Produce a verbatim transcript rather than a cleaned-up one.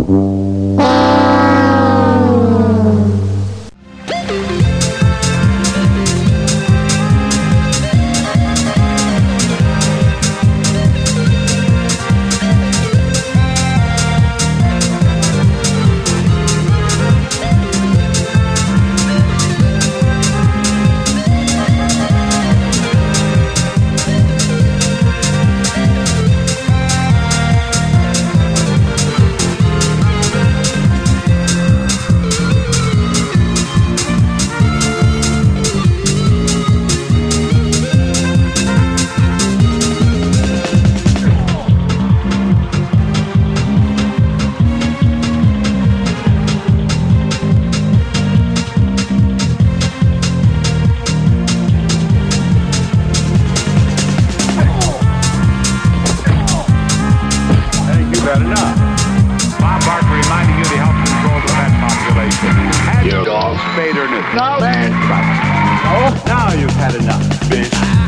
Had enough. Bob Barker reminding you to help control the pet population. Had your dog spayed or neutered? No. No. Now you've had enough, bitch.